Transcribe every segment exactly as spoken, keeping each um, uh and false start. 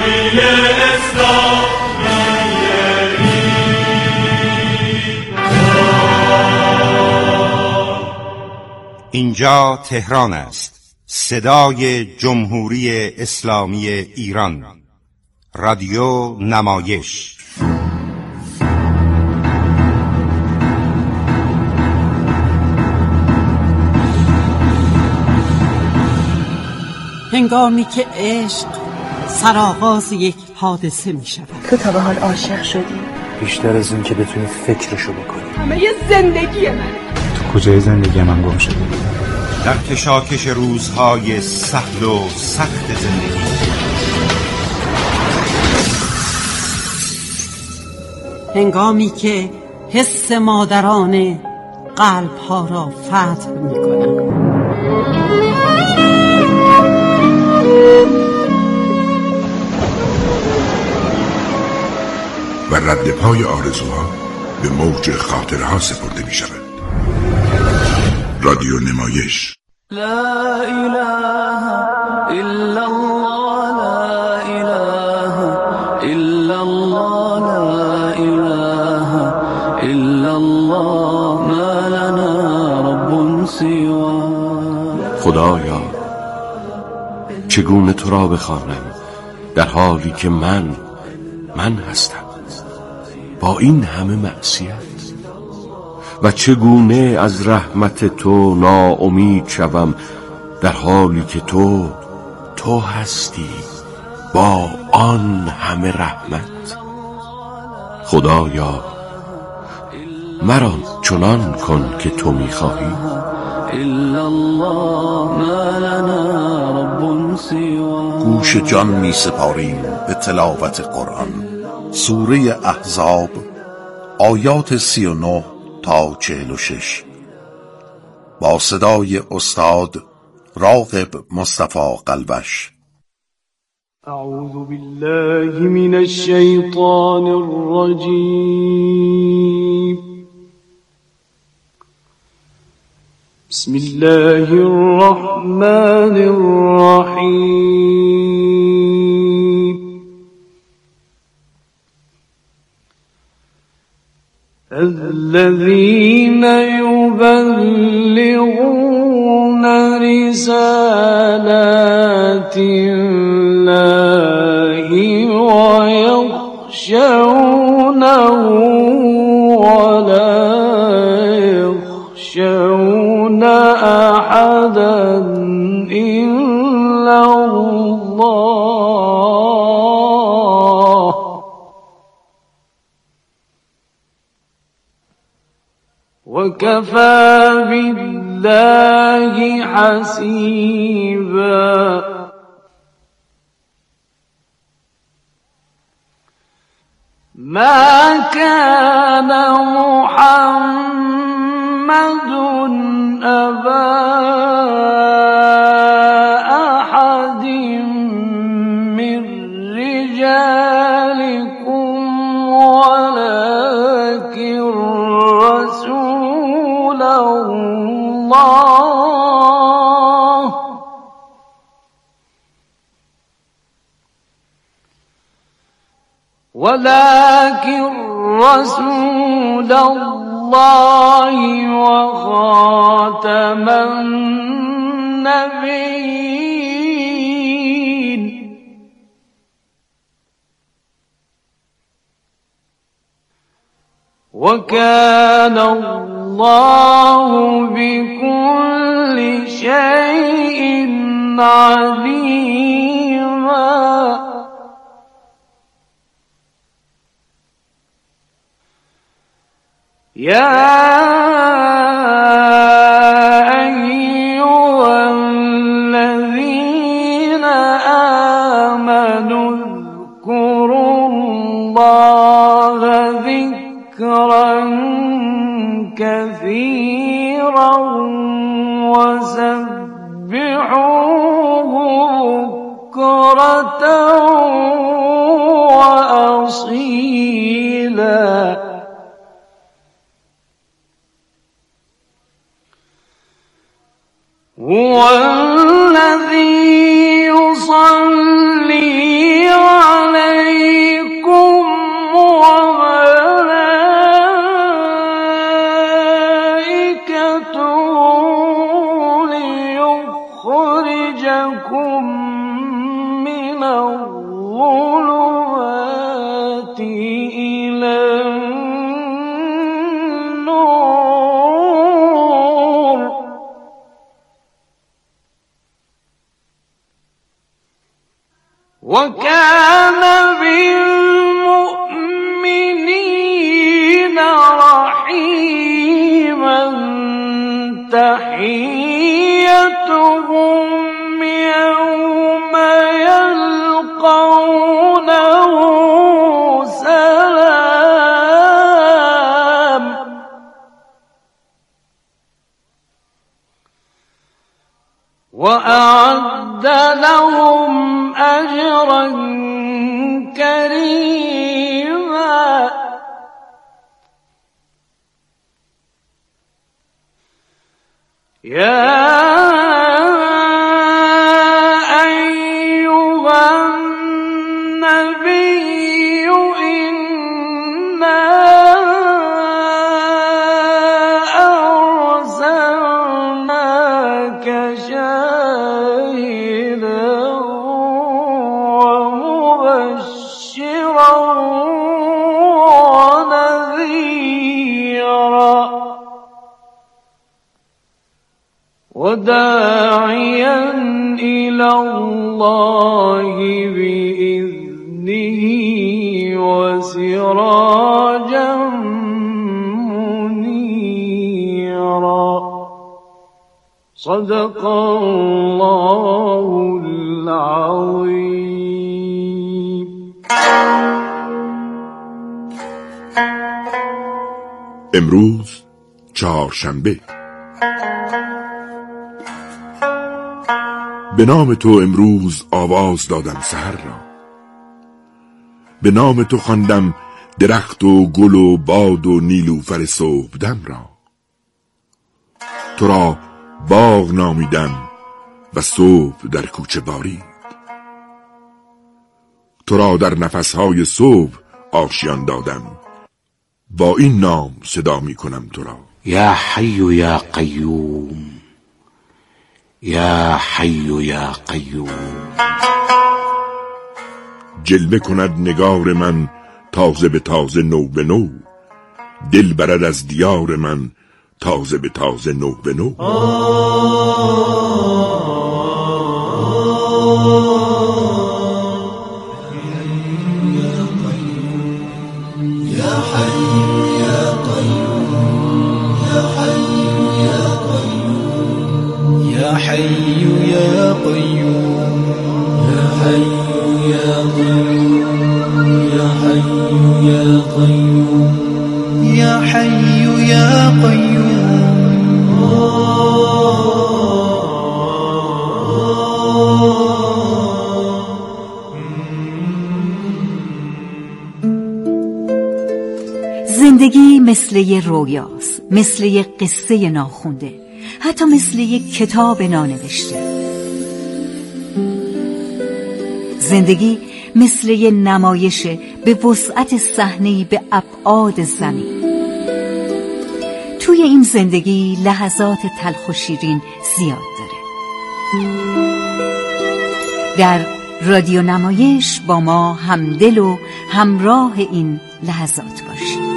اینجا تهران است، صدای جمهوری اسلامی ایران، رادیو نمایش. هنگامی که عشق سرآغاز یک حادثه می شود. تو تا به حال عاشق شدی؟ بیشتر از این که بتونی فکرشو بکنی. همه یه زندگی منه. تو کجای زندگی من گم شدی؟ در کشاکش روزهای سهل و سخت زندگی، هنگامی که حس مادرانه قلب‌ها را فتح می‌کنند. و رد پای آرزوها به موج خاطرها سپرده می شود. رادیو نمایش. لا اله الا الله، لا اله الا الله، لا اله الا الله، ما لنا رب سواه. خدایا چگونه تو را بخوانم در حالی که من من هستم با این همه معصیت، و چگونه از رحمت تو ناامید شوم در حالی که تو تو هستی با آن همه رحمت. خدایا مرا چنان کن که تو می‌خواهی. گوش جان می سپاریم به تلاوت قرآن. سوره احزاب آیات سی و نه تا چهل و شش با صدای استاد راغب مصطفی قلبش. اعوذ بالله من الشیطان الرجیم. بسم الله الرحمن الرحیم. الذين يبلغون رسالات الله ويخشونه ولا يخشون أحدا إلا الله وكفى بالله حسيبا. ما كان محمد أبا أحد من رجالكم ولكن رسول الله ولكن رسول الله وخاتم النبيين وكان الله بكل شيء عليما. يا أيها الذين آمنوا اذكروا الله ذكرا كثيرا وسبحوه بكرة وأصيلا. هو الذي يصلي على وكان بالمؤمنين رحيما تحيتهم يوم يلقونه سلام وأعد لهم أجرا كريما يا أيها النبي إنا أرسلناك شاهدا ومبشرا ونذيرا وداعيا إلى الله بإذنه وسراجا منيرا صدق الله العظيم. امروز چهارشنبه. به نام تو امروز آواز دادم سحر را، به نام تو خواندم درخت و گل و باد و نیلوفر صبحدم را. تو را باغ نامیدم و صبح در کوچه بارید، تو را در نفسهای صبح آشیان دادم، با این نام صدا می کنم تو را. یا حی یا قیوم، یا حی یا قیوم. جلوه کند نگار من تازه به تازه نو به نو، دل برد از دیار من تازه به تازه نو به نو. يا حي يا قيوم يا حي يا قيوم يا حي يا قيوم يا حي يا قيوم. زندگی مثل یه رویاست، مثل یه قصه ناخونده، حتی مثل یک کتاب نانوشته. زندگی مثل یک نمایش به وسعت صحنه‌ای به ابعاد زمین. توی این زندگی لحظات تلخ و شیرین زیاد داره. در رادیو نمایش با ما همدل و همراه این لحظات باشید.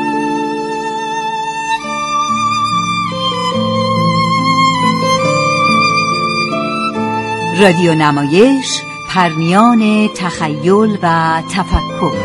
رادیو نمایش، پرمیان تخیل و تفکر.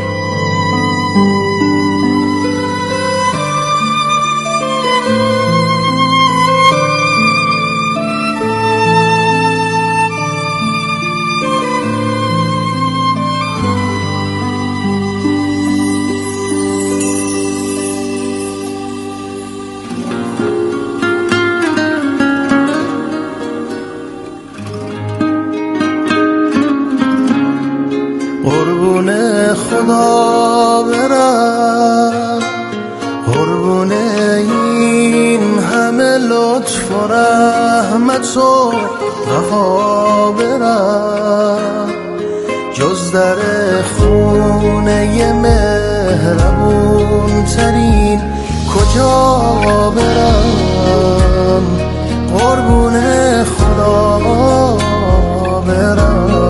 قربون خدا برم، قربون این همه لطف و رحمت و وفا برم، جز در خونه مهربون ترین کجا برم. قربون خدا برم،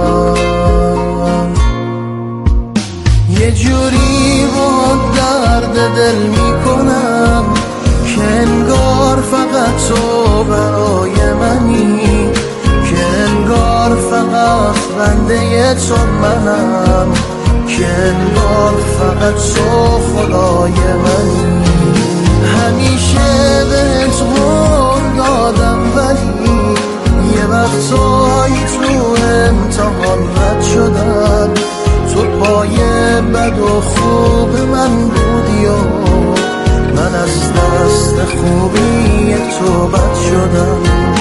یه جوری با درد دل میکنم که انگار فقط تو برای منی، که انگار فقط بنده بنده تو منم که انگار فقط تو خدای منی. همیشه بهت قول دادم ولی یه وقتایی تو امتحان رد شدم. تو پای بد و خوب من بودی و من از دست خوبی تو بد شدم.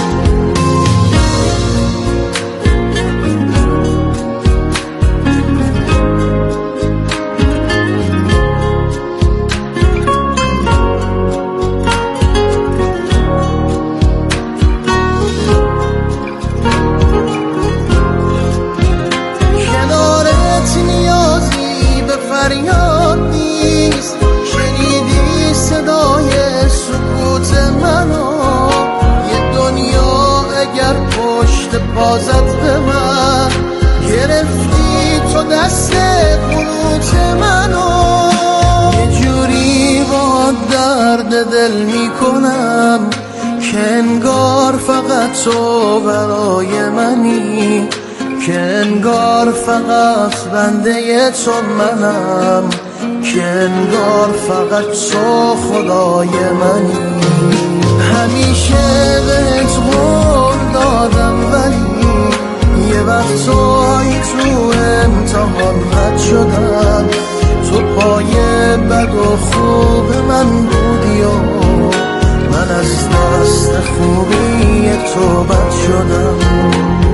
فریاد نیست، شنیدی صدای سکوت منو؟ یه دنیا اگر پشت پازت به من گرفتی تو دست قنوت منو. یه جوری با درد دل میکنم که انگار فقط تو برای منی، که انگار فقط بنده تو منم، که انگار فقط تو خدای منی. همیشه بهت قول دادم ولی یه وقتایی تو امتحان رد شدم. تو پای بد و خوب من بودی و من از دست خوبی تو بد شدم.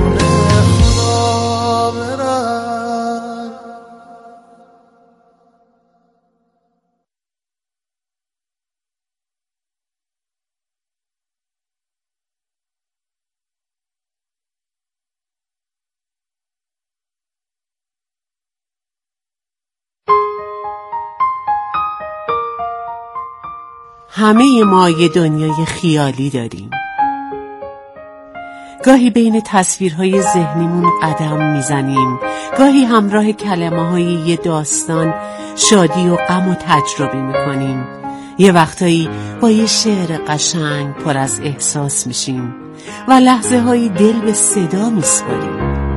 همه ما یه دنیای خیالی داریم. گاهی بین تصویرهای ذهنیمون قدم میزنیم، گاهی همراه کلمه های یه داستان شادی و غم و تجربه میکنیم. یه وقتایی با یه شعر قشنگ پر از احساس میشیم و لحظه های دل به صدا میسپاریم.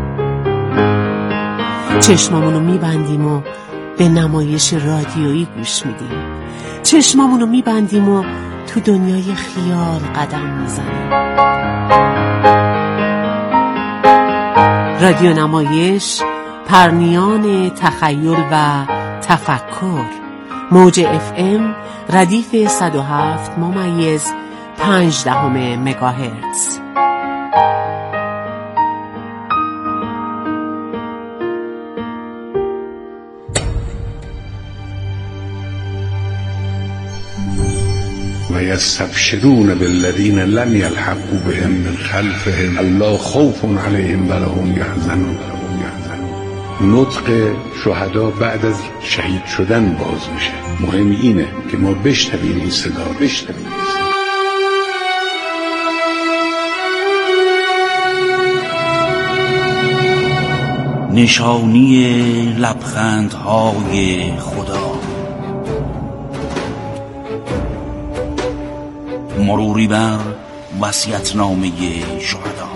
چشمامونو میبندیم و به نمایش رادیویی گوش میدیم. چشمامونو میبندیم و تو دنیای خیال قدم میزنیم. رادیو نمایش، پرنیان تخیل و تفکر. موج اف ام ردیف صد و هفت ممیز پنج دهم مگاهرتز. و یستبشرون بالذین لم یلحقوا بهم من خلفهم الا خوف علیهم ولا هم یحزنون. نطق شهدا بعد از شهید شدن باز میشه. مهم اینه که ما بشنویم این صدا، بشنویم این صدا. نشانی لبخندهای خدا، مروری بر وصیت‌نامه شهدا.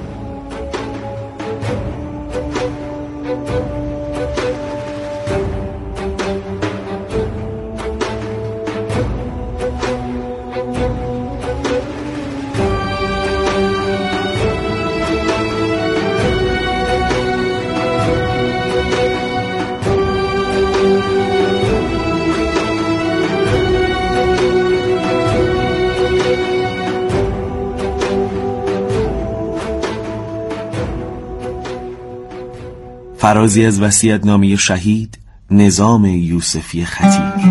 فرازی از وصیت‌نامه شهید نظام یوسفی خطیر.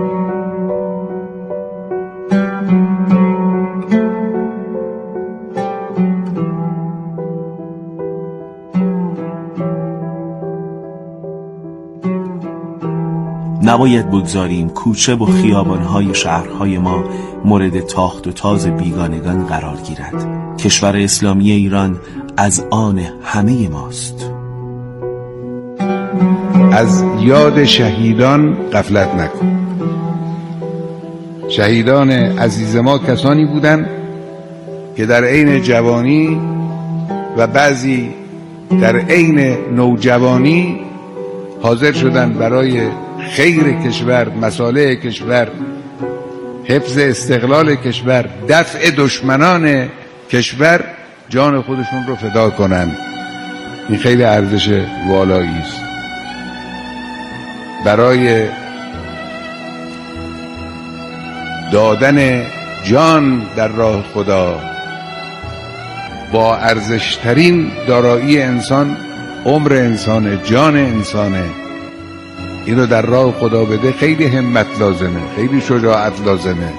نباید بگذاریم کوچه و خیابان‌های شهرهای ما مورد تاخت و تاز بیگانگان قرار گیرد. کشور اسلامی ایران از آن همه ماست. از یاد شهیدان غفلت نکن. شهیدان عزیز ما کسانی بودند که در عین جوانی و بعضی در عین نوجوانی حاضر شدن برای خیر کشور، مصالح کشور، حفظ استقلال کشور، دفع دشمنان کشور جان خودشون رو فدا کنن. این خیلی ارزش والایی است. برای دادن جان در راه خدا با ارزشترین دارایی انسان عمر انسانه، جان انسانه. اینو در راه خدا بده خیلی همت لازمه، خیلی شجاعت لازمه.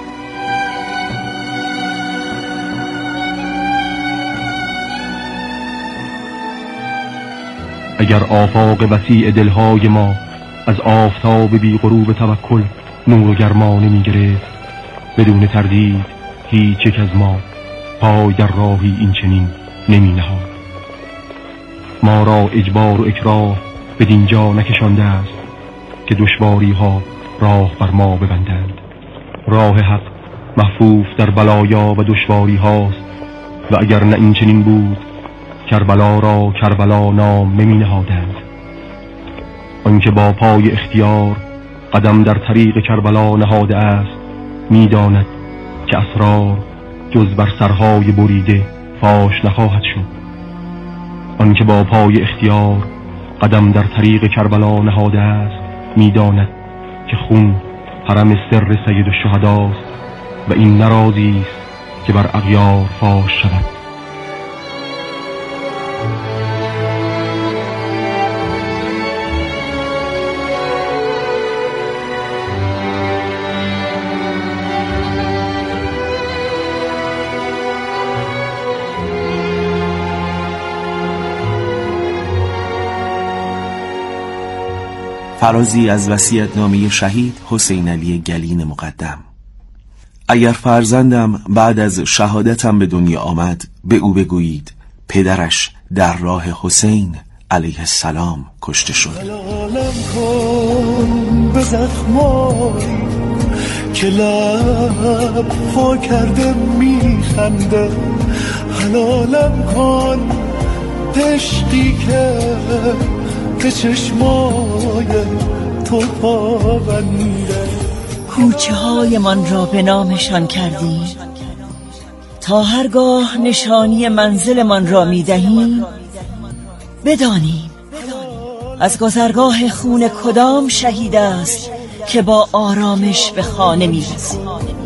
اگر آفاق وسیع دلهای ما از آفتاب بی غروب توکل نور و گرما نمی گرفت، بدون تردید هیچ یک از ما پای در راهی این چنین نمی نهاد. ما را اجبار و اکراه به دینجا نکشانده است که دشواری ها راه بر ما ببندند. راه حق محفوف در بلایا و دشواری هاست و اگر نه این چنین بود کربلا را کربلا نام نمی نهادند. آنکه با پای اختیار قدم در طریق کربلا نهاده است می داند که اسرار جز بر سرهای بریده فاش نخواهد شد. آنکه با پای اختیار قدم در طریق کربلا نهاده است می داند که خون حرم سر سید الشهداست و این نرازی است که بر اغیار فاش شود. فرازی از وصیت‌نامه شهید حسین علی گلین مقدم. اگر فرزندم بعد از شهادتم به دنیا آمد، به او بگویید پدرش در راه حسین علیه السلام کشته شد. حلالم کن به زخمایی که لب وا کرده میخنده، حلالم کن عشقی که به چشمای تو پابنده. کوچه های من را به نامشان کردیم تا هرگاه نشانی منزل من را می دهیم بدانیم از گذرگاه خون کدام شهید است که با آرامش به خانه می رسیم.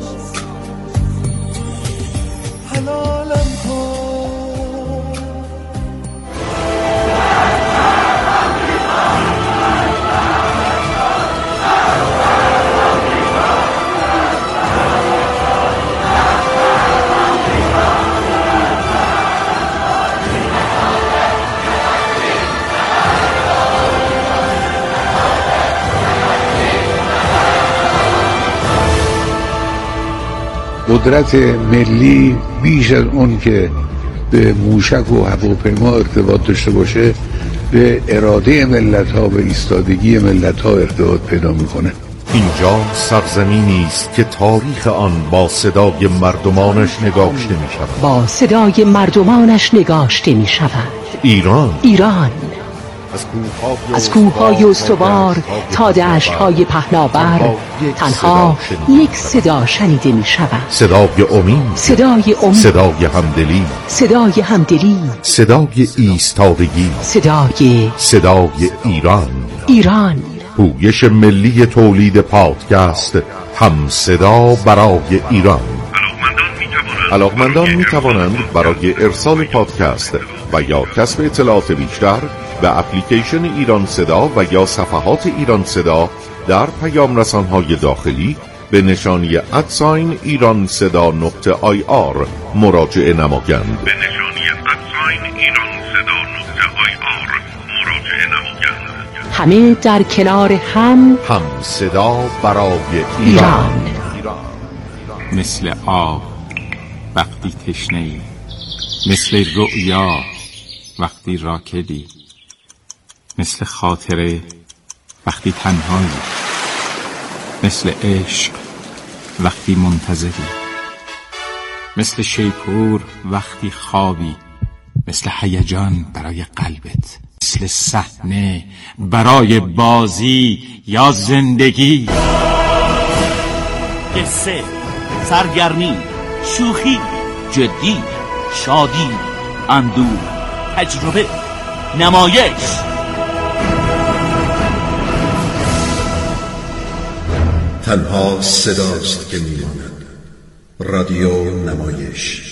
قدرت ملی بیش از اون که به موشک و هواپیما ارتباط داشته باشه به اراده ملت ها و ایستادگی ملت ها ارتباط پیدا میکنه. اینجا سرزمینی است که تاریخ آن با صدای مردمانش نگاشته می شود. با صدای مردمانش نگاشته می شود. ایران ایران از کوههای استوار تا دشت‌های پهناور تنها یک صدا شنیده می شود. صدای امید، صدای امید، صدای همدلی، صدای همدلی، صدای ایستادگی، صدای صدای ایران. ایران پویش ملی تولید پادکست هم صدا برای ایران. علاقمندان می توانند برای ارسال پادکست و یا کسب اطلاعات بیشتر به اپلیکیشن ایران صدا و یا صفحات ایران صدا در پیام رسانهای داخلی به نشانی ادساین ایران صدا نقطه آی آر مراجعه نمایند. به نشانی ادساین ایران صدا نقطه آی آر مراجعه نمایند. همه در کنار هم هم صدا برای ایران, ایران. ایران. مثل آب وقتی تشنه‌ای، مثل رؤیا وقتی راکدی، مثل خاطره وقتی تنهایی، مثل عشق وقتی منتظری، مثل شیپور وقتی خوابی، مثل هیجان برای قلبت، مثل صحنه برای بازی یا زندگی. قصه، سرگرمی، شوخی، جدی، شادی، اندوه، تجربه، نمایش. تنها صداست که میماند. رادیو نمایش.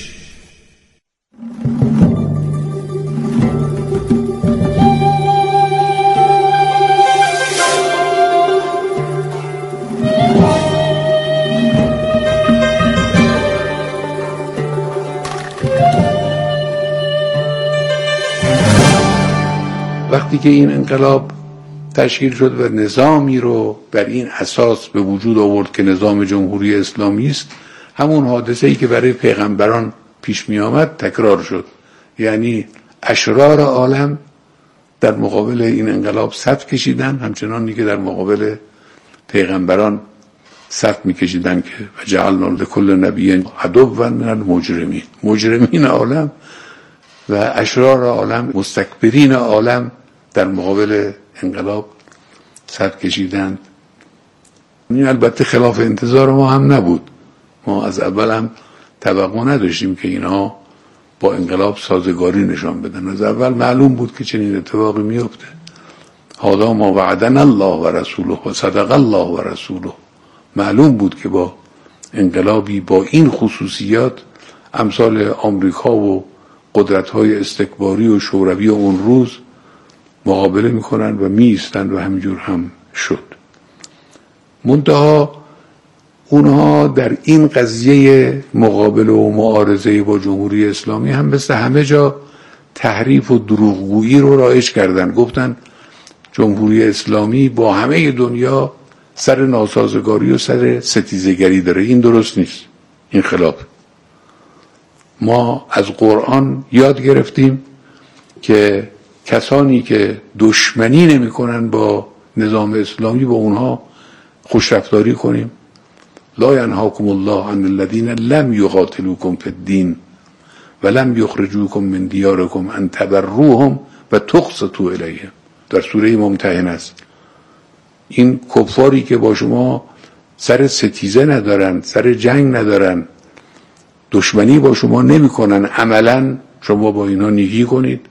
وقتی که این انقلاب تشکیل شد و نظامی رو بر این اساس به وجود آورد که نظام جمهوری اسلامی است، همون حادثه‌ای که برای پیغمبران پیش می آمد تکرار شد. یعنی اشرار عالم در مقابل این انقلاب صف کشیدن، همچنانی که در مقابل پیغمبران صف می کشیدن که جعلنا لکل نبی عدوا من المجرمین. مجرمین عالم و اشرار عالم، مستکبرین عالم در مقابل انقلاب صف کشیدند. این البته خلاف انتظار ما هم نبود. ما از اول هم توقع نداشتیم که اینها با انقلاب سازگاری نشان بدن. از اول معلوم بود که چنین اتفاقی میفته. هذا ما وعدنا الله و رسوله و صدق الله و رسوله. معلوم بود که با انقلابی با این خصوصیات امثال آمریکا و قدرت‌های استکباری و شوروی و اون روز مقابله میکنن و میستن و همینجور هم شد. منتها اونها در این قضیه مقابله و معارضه با جمهوری اسلامی هم مثل همه جا تحریف و دروغگویی رو رایج کردن. گفتن جمهوری اسلامی با همه دنیا سر ناسازگاری و سر ستیزگری داره. این درست نیست، این خلاف. ما از قرآن یاد گرفتیم که کسانی که دشمنی نمی کنن با نظام اسلامی با اونها خوشرفتاری کنیم. لا ینهاکم الله عن الذین لم یقاتلوکم فی الدین و لم یخرجوکم من دیارکم ان تبروهم و تقسطوا الیهم. در سوره ممتحنه است. این کفاری که با شما سر ستیزه ندارن، سر جنگ ندارن، دشمنی با شما نمی کنن، عملا شما با اینها نیکی کنید،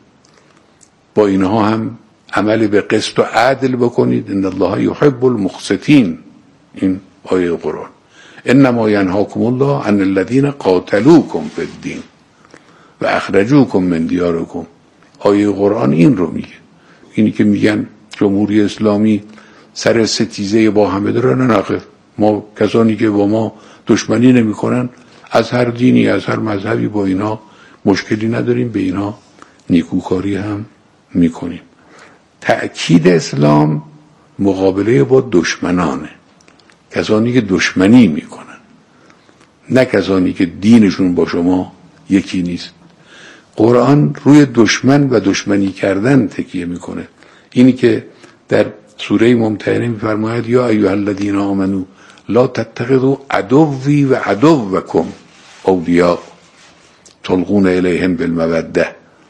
با اینها هم عمل به قسط و عدل بکنید. ان الله یحب المقسطین. این آیه قرآن. انما ینهاکم الله عن الذین قاتلوکم فی الدین و اخرجوکم من دیارکم. آیه قرآن این رو میگه. اینی که میگن جمهوری اسلامی سر ستیزه با همه داره، نه نخیر. ما کسانی که با ما دشمنی نمی کنن از هر دینی از هر مذهبی با اینا مشکلی نداریم، به اینا نیکوکاری هم میکنیم. تأکید اسلام مقابله با دشمنانه، کسانی که دشمنی میکنن، نه کسانی که دینشون با شما یکی نیست. قرآن روی دشمن و دشمنی کردن تکیه میکنه. اینی که در سوره ممتحنه میفرماید یا ایها الذین آمنو لا تتخذوا عدوی و عدوکم اولیاء تلقون الیهم بالموده.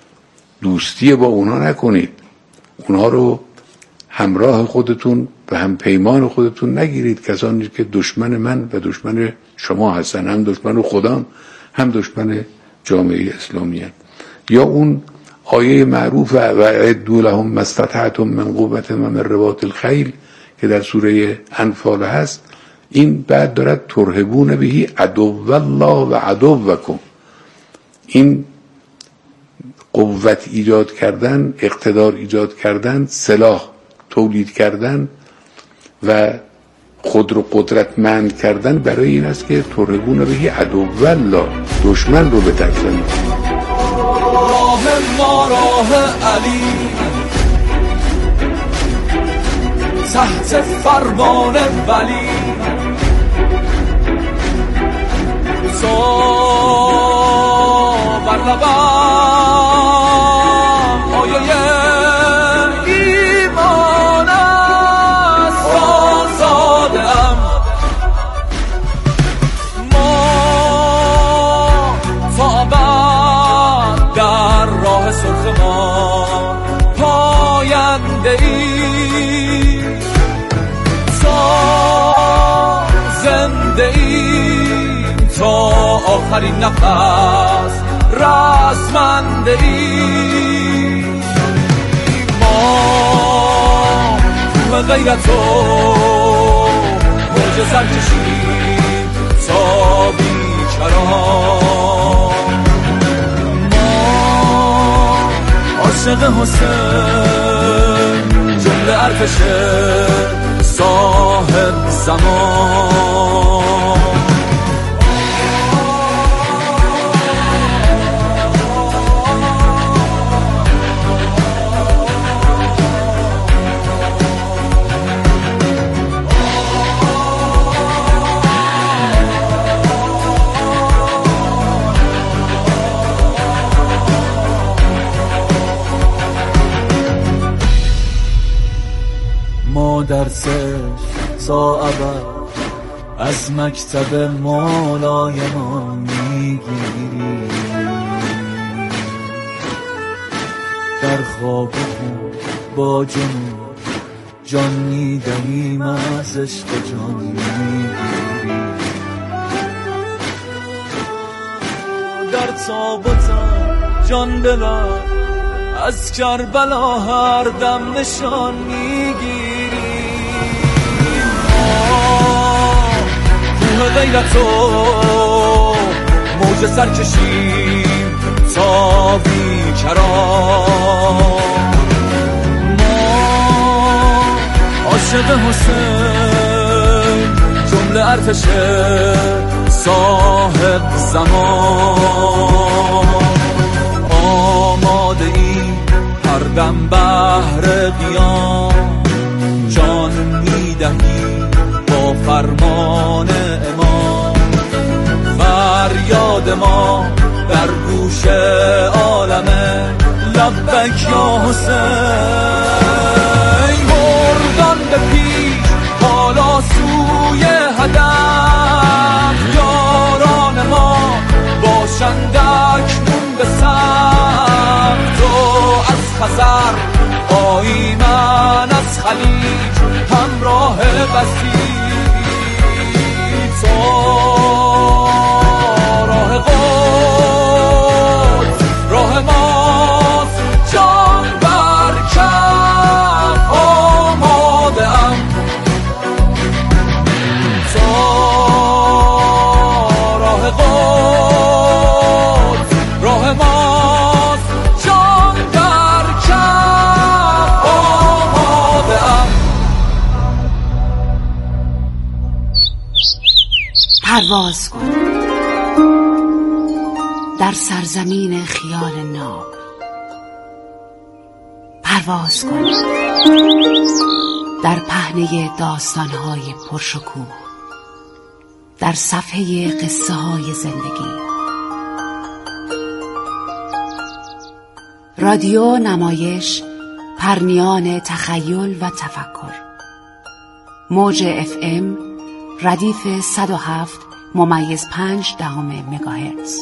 دوستی با اونا نکنید، اونا رو همراه خودتون و هم پیمان خودتون نگیرید. کسانی که دشمن من و دشمن شما هستن، هم دشمن خدا هم دشمن جامعه اسلامی هستن. یا اون آیه معروف و اعدوا لهم ما استطعتم من قوة و من رباط الخیل که در سوره انفال هست. این بعد دارد ترهبون بهی عدو الله و عدوکم. این قوت ایجاد کردن، اقتدار ایجاد کردن، سلاح تولید کردن و خود رو قدرتمند کردن برای این است که ترهبون بهی عدو الله، دشمن رو به تکزن. راه ما راه علی تحت فرمان ولی بر لبم آیه ایمان است آزادم. ما تا ابد در راه آخرین نفس رسمنده ای. ما کوه غیرت و موج سر کشیم تا بیکران. ما عاشق حسین جمله ارتش صاحب زمان. ما درس صاحبه از مکتب مولایمان میگیریم، در خواب با جنون جان میدهیم، از عشق جان میگیریم. در تابوتم جان دلم از کربلا هر دم نشان میگیریم. کوه غیرت و موج سر کشیم تا بیکران. ما عاشق حسین جمله ارتش صاحب زمان. آماده ای هر دم بهر قیام جان میدهی با فرمان امام. فریاد ما در گوش عالمه لبک یا حسین. مردان به پیش حالا سوی هدف، یاران ما باشند اکنون به سمت. تو از خزر آیی من از خلیج همراه بسیج. تا راه قدس راه ماست، جان بر کف آماده ام. تا راه قدس راه ماست، جان در کف آماده ام. پرواز کن در سرزمین خیال ناب. پرواز کن در پهنه داستان‌های پرشکوه، در صفحه قصه های زندگی. رادیو نمایش، پرنیان تخیل و تفکر. موج اف ام ردیف صد و هفت ممیز پنج دهم مگاهرتز.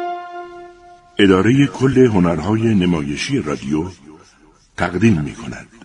اداره کل هنرهای نمایشی رادیو تقدیم می کند.